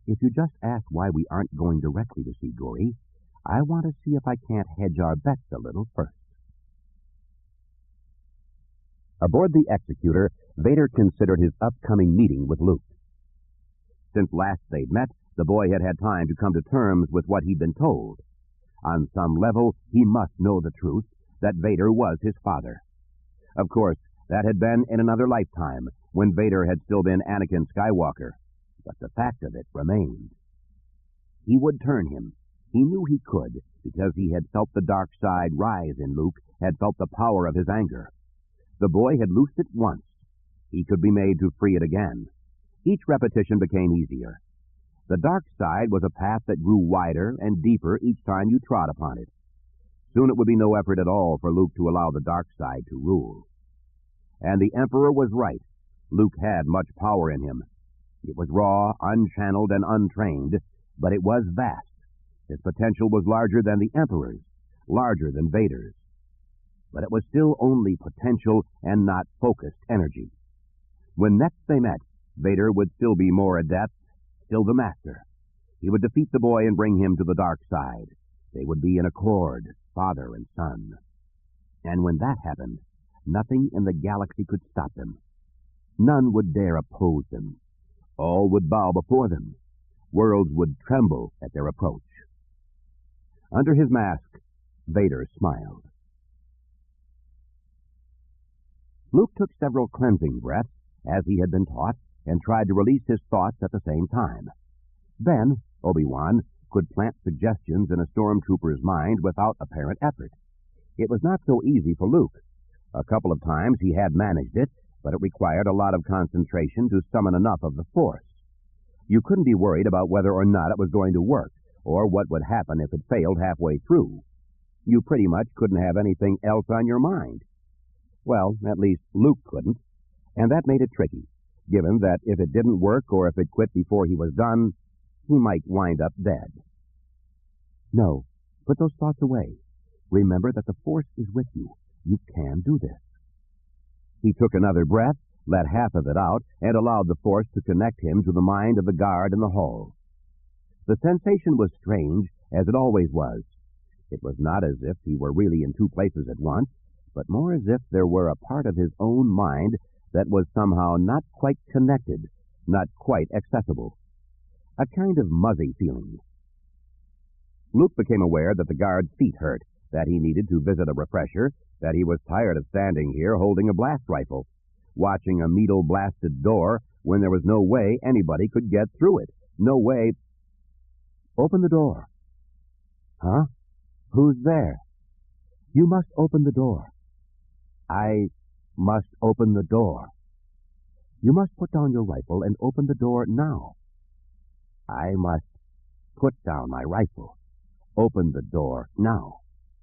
If you just ask why we aren't going directly to see Gory, I want to see if I can't hedge our bets a little first. Aboard the Executor, Vader considered his upcoming meeting with Luke. Since last they'd met, the boy had had time to come to terms with what he'd been told. On some level, he must know the truth, that Vader was his father. Of course, that had been in another lifetime, when Vader had still been Anakin Skywalker. But the fact of it remained. He would turn him. He knew he could, because he had felt the dark side rise in Luke, had felt the power of his anger. The boy had loosed it once. He could be made to free it again. Each repetition became easier. The dark side was a path that grew wider and deeper each time you trod upon it. Soon it would be no effort at all for Luke to allow the dark side to rule. And the Emperor was right. Luke had much power in him. It was raw, unchanneled, and untrained, but it was vast. His potential was larger than the Emperor's, larger than Vader's. But it was still only potential and not focused energy. When next they met, Vader would still be more adept, still the master. He would defeat the boy and bring him to the dark side. They would be in accord, father and son. And when that happened, nothing in the galaxy could stop them. None would dare oppose them. All would bow before them. Worlds would tremble at their approach. Under his mask, Vader smiled. Luke took several cleansing breaths, as he had been taught, and tried to release his thoughts at the same time. Ben, Obi-Wan, could plant suggestions in a stormtrooper's mind without apparent effort. It was not so easy for Luke. A couple of times he had managed it, but it required a lot of concentration to summon enough of the Force. You couldn't be worried about whether or not it was going to work, or what would happen if it failed halfway through. You pretty much couldn't have anything else on your mind. Well, at least Luke couldn't, and that made it tricky, given that if it didn't work or if it quit before he was done, he might wind up dead. No, put those thoughts away. Remember that the Force is with you. You can do this. He took another breath, let half of it out, and allowed the Force to connect him to the mind of the guard in the hall. The sensation was strange, as it always was. It was not as if he were really in two places at once, but more as if there were a part of his own mind that was somehow not quite connected, not quite accessible. A kind of muzzy feeling. Luke became aware that the guard's feet hurt, that he needed to visit a refresher, that he was tired of standing here holding a blast rifle, watching a needle-blasted door when there was no way anybody could get through it. No way. Open the door. Huh? Who's there? You must open the door. I must open the door. You must put down your rifle and open the door now. I must put down my rifle. Open the door now.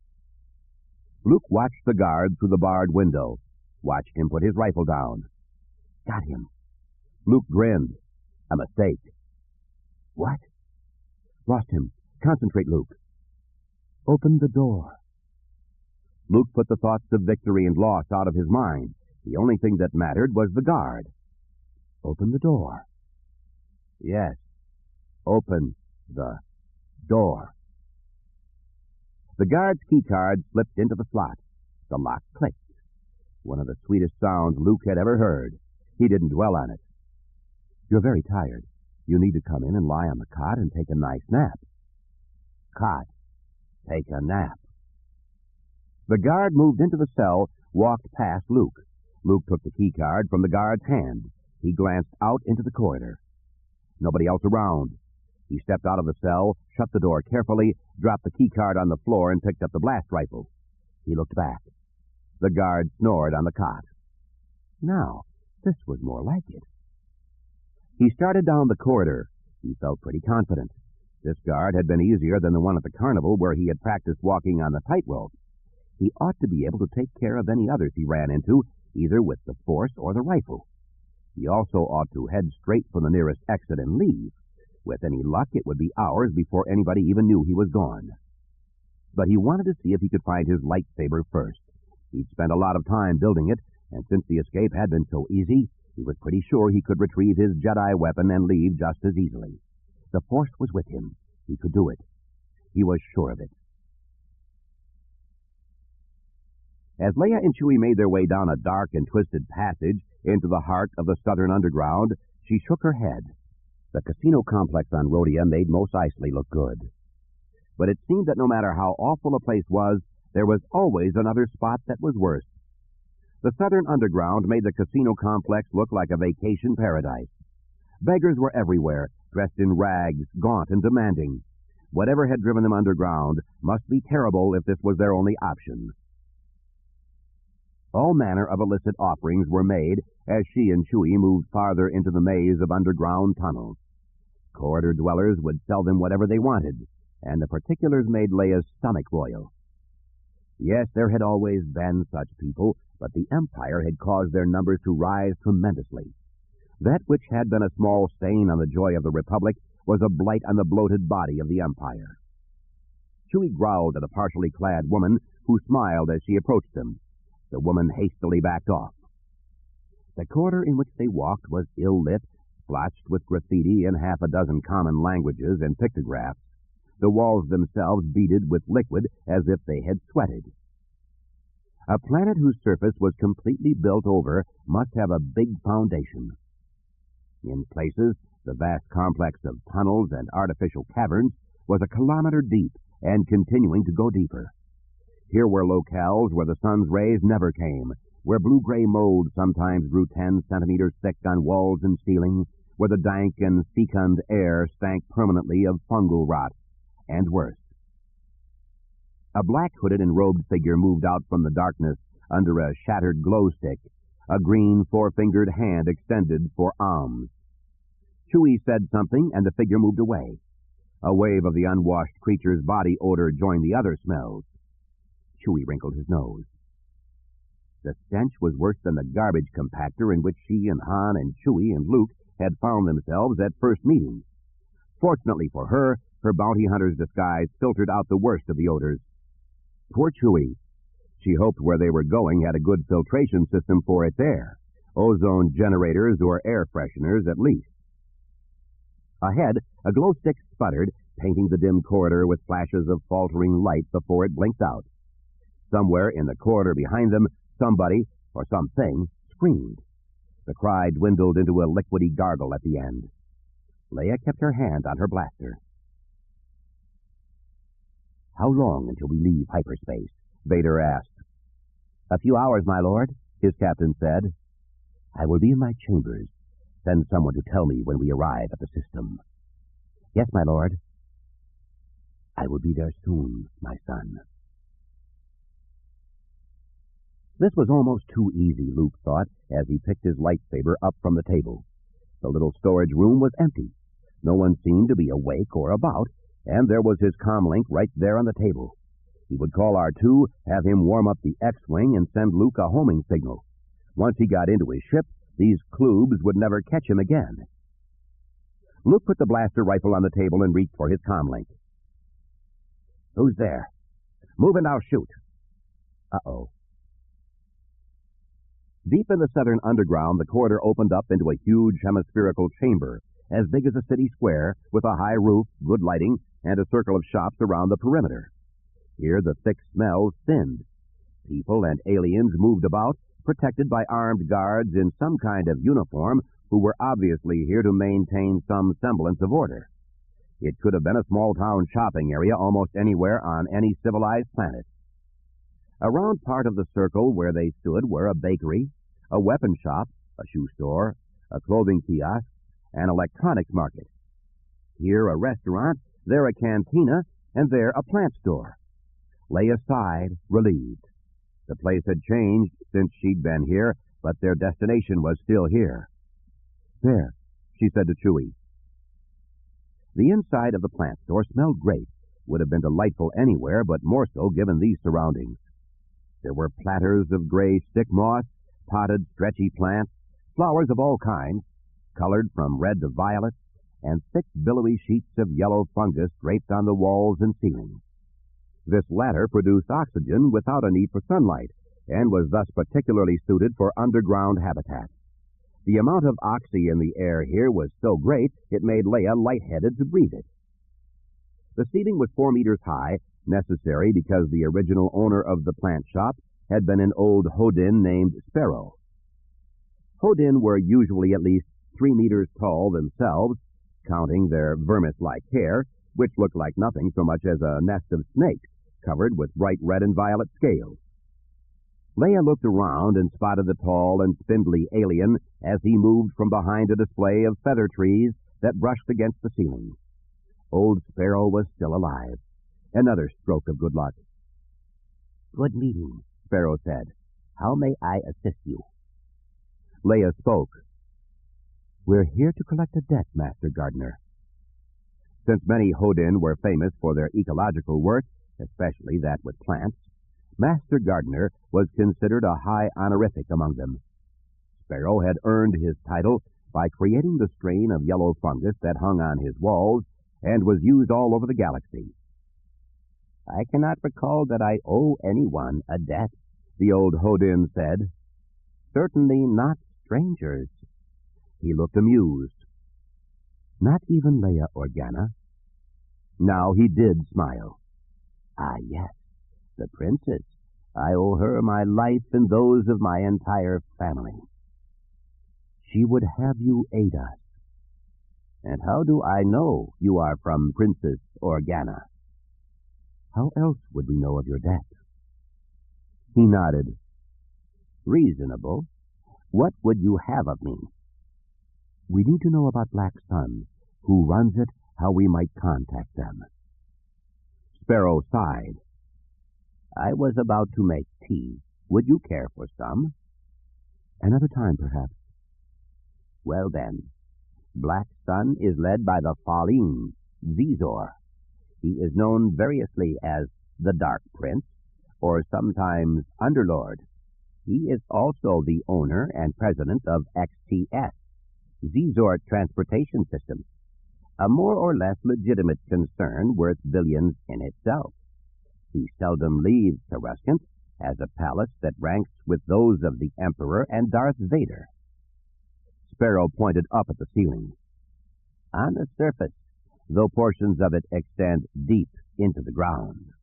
Luke watched the guard through the barred window, watched him put his rifle down. Got him. Luke grinned. A mistake. What? Lost him. Concentrate, Luke. Open the door. Luke put the thoughts of victory and loss out of his mind. The only thing that mattered was the guard. Open the door. Yes. Open the door. The guard's keycard slipped into the slot. The lock clicked. One of the sweetest sounds Luke had ever heard. He didn't dwell on it. You're very tired. You need to come in and lie on the cot and take a nice nap. Cot. Take a nap. The guard moved into the cell, walked past Luke. Luke took the keycard from the guard's hand. He glanced out into the corridor. Nobody else around. He stepped out of the cell, shut the door carefully, dropped the keycard on the floor, and picked up the blast rifle. He looked back. The guard snored on the cot. Now, this was more like it. He started down the corridor. He felt pretty confident. This guard had been easier than the one at the carnival where he had practiced walking on the tightrope. He ought to be able to take care of any others he ran into, either with the Force or the rifle. He also ought to head straight for the nearest exit and leave. With any luck, it would be hours before anybody even knew he was gone. But he wanted to see if he could find his lightsaber first. He'd spent a lot of time building it, and since the escape had been so easy, he was pretty sure he could retrieve his Jedi weapon and leave just as easily. The force was with him. He could do it. He was sure of it. As Leia and Chewie made their way down a dark and twisted passage into the heart of the southern underground, she shook her head. The casino complex on Rhodia made Mos Eisley look good. But it seemed that no matter how awful a place was, there was always another spot that was worse. The southern underground made the casino complex look like a vacation paradise. Beggars were everywhere, dressed in rags, gaunt and demanding. Whatever had driven them underground must be terrible if this was their only option. All manner of illicit offerings were made as she and Chewie moved farther into the maze of underground tunnels. Corridor dwellers would sell them whatever they wanted, and the particulars made Leia's stomach boil. Yes, there had always been such people, but the Empire had caused their numbers to rise tremendously. That which had been a small stain on the joy of the Republic was a blight on the bloated body of the Empire. Chewie growled at a partially clad woman who smiled as she approached them. The woman hastily backed off. The corridor in which they walked was ill-lit, splotched with graffiti in half a dozen common languages and pictographs, the walls themselves beaded with liquid as if they had sweated. A planet whose surface was completely built over must have a big foundation. In places, the vast complex of tunnels and artificial caverns was a kilometer deep and continuing to go deeper. Here were locales where the sun's rays never came, where blue-gray mold sometimes grew 10 centimeters thick on walls and ceiling, where the dank and fecund air stank permanently of fungal rot, and worse. A black-hooded and robed figure moved out from the darkness under a shattered glow stick, a green four-fingered hand extended for alms. Chewie said something, and the figure moved away. A wave of the unwashed creature's body odor joined the other smells. Chewie wrinkled his nose. The stench was worse than the garbage compactor in which she and Han and Chewie and Luke had found themselves at first meeting. Fortunately for her, her bounty hunter's disguise filtered out the worst of the odors. Poor Chewie. She hoped where they were going had a good filtration system for its air, ozone generators or air fresheners at least. Ahead, a glow stick sputtered, painting the dim corridor with flashes of faltering light before it blinked out. Somewhere in the corridor behind them, somebody, or something, screamed. The cry dwindled into a liquidy gargle at the end. Leia kept her hand on her blaster. "How long until we leave hyperspace?" Vader asked. "A few hours, my lord," his captain said. "I will be in my chambers. Send someone to tell me when we arrive at the system." "Yes, my lord." "I will be there soon, my son." This was almost too easy, Luke thought, as he picked his lightsaber up from the table. The little storage room was empty. No one seemed to be awake or about, and there was his comlink right there on the table. He would call R2, have him warm up the X-Wing, and send Luke a homing signal. Once he got into his ship, these klubs would never catch him again. Luke put the blaster rifle on the table and reached for his comlink. "Who's there? Move and I'll shoot." Uh-oh. Deep in the southern underground, the corridor opened up into a huge hemispherical chamber, as big as a city square, with a high roof, good lighting, and a circle of shops around the perimeter. Here the thick smells thinned. People and aliens moved about, protected by armed guards in some kind of uniform who were obviously here to maintain some semblance of order. It could have been a small-town shopping area almost anywhere on any civilized planet. Around part of the circle where they stood were a bakery, a weapon shop, a shoe store, a clothing kiosk, an electronics market. Here a restaurant, there a cantina, and there a plant store. Leia sighed, relieved. The place had changed since she'd been here, but their destination was still here. "There," she said to Chewie. The inside of the plant store smelled great, would have been delightful anywhere, but more so given these surroundings. There were platters of gray stick moss, potted, stretchy plants, flowers of all kinds, colored from red to violet, and thick, billowy sheets of yellow fungus draped on the walls and ceiling. This latter produced oxygen without a need for sunlight, and was thus particularly suited for underground habitat. The amount of oxy in the air here was so great it made Leia lightheaded to breathe it. The ceiling was 4 meters high, necessary because the original owner of the plant shop had been an old Hodin named Sparrow. Hodin were usually at least 3 meters tall themselves, counting their vermis-like hair, which looked like nothing so much as a nest of snakes covered with bright red and violet scales. Leia looked around and spotted the tall and spindly alien as he moved from behind a display of feather trees that brushed against the ceiling. Old Sparrow was still alive. Another stroke of good luck. "Good meeting," Sparrow said. "How may I assist you?" Leia spoke. "We're here to collect a debt, Master Gardener." Since many Hodin were famous for their ecological work, especially that with plants, Master Gardener was considered a high honorific among them. Sparrow had earned his title by creating the strain of yellow fungus that hung on his walls and was used all over the galaxy. "I cannot recall that I owe anyone a debt," the old Hodin said. "Certainly not strangers." He looked amused. "Not even Leia Organa?" Now he did smile. "Ah, yes, the princess. I owe her my life and those of my entire family." "She would have you aid us." "And how do I know you are from Princess Organa?" "How else would we know of your debt?" He nodded. "Reasonable. What would you have of me?" "We need to know about Black Sun, who runs it, how we might contact them." Sparrow sighed. "I was about to make tea. Would you care for some?" "Another time, perhaps." "Well then, Black Sun is led by the Faline, Zizor. He is known variously as the Dark Prince, or sometimes Underlord. He is also the owner and president of XTS, Zizor Transportation System, a more or less legitimate concern worth billions in itself. He seldom leaves Coruscant, has a palace that ranks with those of the Emperor and Darth Vader." Sparrow pointed up at the ceiling. "On the surface, though portions of it extend deep into the ground."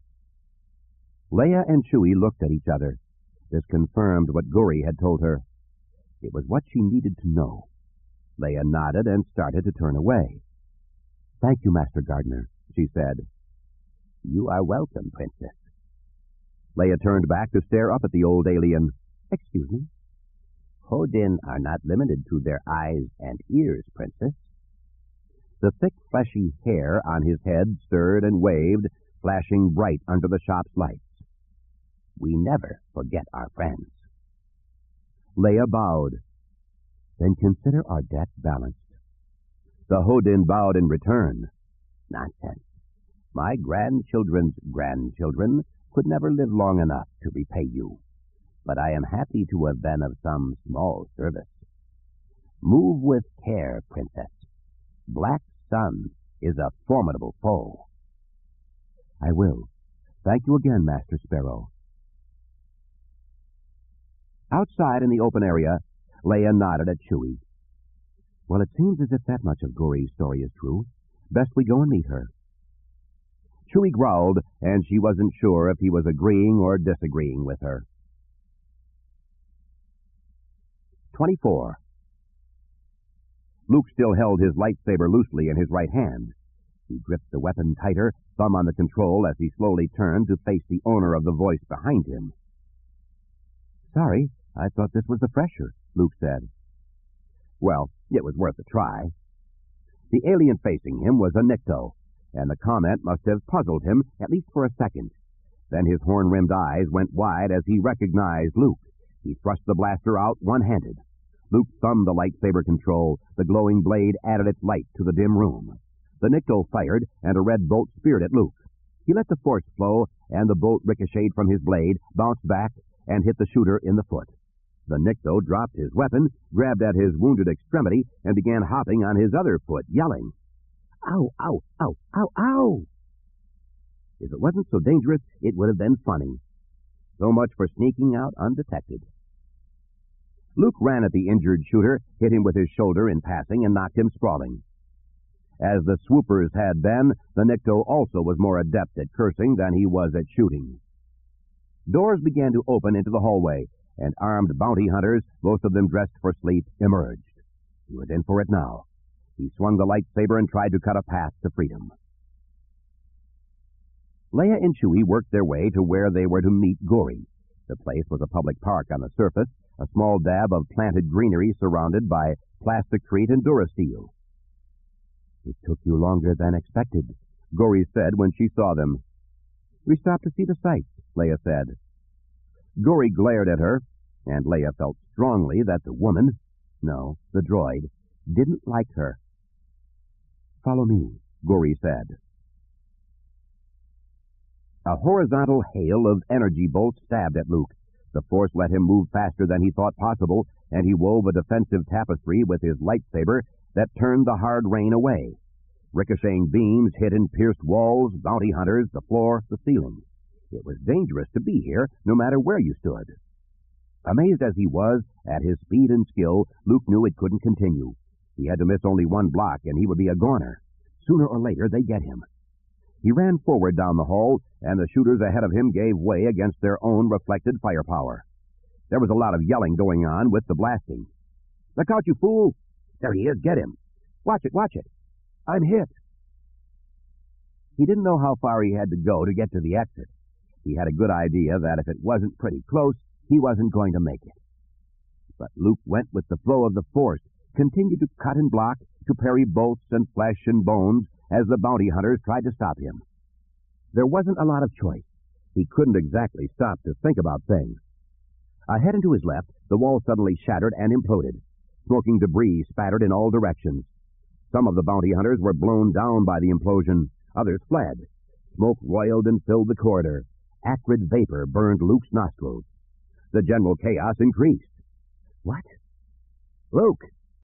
Leia and Chewie looked at each other. This confirmed what Guri had told her. It was what she needed to know. Leia nodded and started to turn away. "Thank you, Master Gardener," she said. "You are welcome, Princess." Leia turned back to stare up at the old alien. "Excuse me?" "Hodin are not limited to their eyes and ears, Princess." The thick, fleshy hair on his head stirred and waved, flashing bright under the shop's lights. "We never forget our friends." Leia bowed. "Then consider our debt balanced." The Hodin bowed in return. "Nonsense. My grandchildren's grandchildren could never live long enough to repay you, but I am happy to have been of some small service. Move with care, Princess. Black Sun is a formidable foe." "I will. Thank you again, Master Sparrow." Outside in the open area, Leia nodded at Chewie. "Well, it seems as if that much of Guri's story is true. Best we go and meet her." Chewie growled, and she wasn't sure if he was agreeing or disagreeing with her. 24. Luke still held his lightsaber loosely in his right hand. He gripped the weapon tighter, thumb on the control as he slowly turned to face the owner of the voice behind him. "Sorry, I thought this was the fresher," Luke said. Well, it was worth a try. The alien facing him was a Nikto, and the comment must have puzzled him, at least for a second. Then his horn-rimmed eyes went wide as he recognized Luke. He thrust the blaster out one-handed. Luke thumbed the lightsaber control. The glowing blade added its light to the dim room. The Nikto fired, and a red bolt speared at Luke. He let the force flow, and the bolt ricocheted from his blade, bounced back, and hit the shooter in the foot. The Nikto dropped his weapon, grabbed at his wounded extremity, and began hopping on his other foot, yelling, "Ow, ow, ow, ow, ow!" If it wasn't so dangerous, it would have been funny. So much for sneaking out undetected. Luke ran at the injured shooter, hit him with his shoulder in passing, and knocked him sprawling. As the swoopers had been, the Nikto also was more adept at cursing than he was at shooting. Doors began to open into the hallway, and armed bounty hunters, most of them dressed for sleep, emerged. He was in for it now. He swung the lightsaber and tried to cut a path to freedom. Leia and Chewie worked their way to where they were to meet Gory. The place was a public park on the surface, a small dab of planted greenery surrounded by plasticrete and durasteel. "It took you longer than expected," Gory said when she saw them. "We stopped to see the sights," Leia said. Gory glared at her, and Leia felt strongly that the woman, no, the droid, didn't like her. "Follow me," Gory said. A horizontal hail of energy bolts stabbed at Luke. The Force let him move faster than he thought possible, and he wove a defensive tapestry with his lightsaber that turned the hard rain away. Ricocheting beams hit and pierced walls, bounty hunters, the floor, the ceiling. It was dangerous to be here, no matter where you stood. Amazed as he was at his speed and skill, Luke knew it couldn't continue. He had to miss only one block, and he would be a goner. Sooner or later, they'd get him. He ran forward down the hall, and the shooters ahead of him gave way against their own reflected firepower. There was a lot of yelling going on with the blasting. "Look out, you fool! There he is, get him! Watch it, watch it! I'm hit!" He didn't know how far he had to go to get to the exit. He had a good idea that if it wasn't pretty close, he wasn't going to make it. But Luke went with the flow of the Force, continued to cut and block, to parry bolts and flesh and bones as the bounty hunters tried to stop him. There wasn't a lot of choice. He couldn't exactly stop to think about things. Ahead and to his left, the wall suddenly shattered and imploded. Smoking debris spattered in all directions. Some of the bounty hunters were blown down by the implosion. Others fled. Smoke roiled and filled the corridor. Acrid vapor burned Luke's nostrils. The general chaos increased. "What?" "Luke!"